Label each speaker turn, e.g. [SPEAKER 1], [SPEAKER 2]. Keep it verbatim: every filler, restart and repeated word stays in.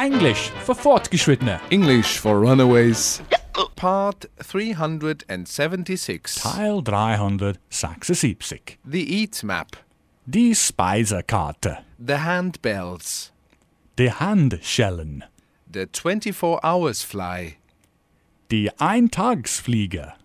[SPEAKER 1] Englisch für Fortgeschrittene.
[SPEAKER 2] English for Runaways. Part three hundred seventy-six.
[SPEAKER 1] Teil dreihundertsechsundsiebzig.
[SPEAKER 2] The Eat Map.
[SPEAKER 1] Die Speisekarte.
[SPEAKER 2] The Handbells.
[SPEAKER 1] Die Handschellen.
[SPEAKER 2] The twenty-four hours Fly.
[SPEAKER 1] Die Eintagsfliege.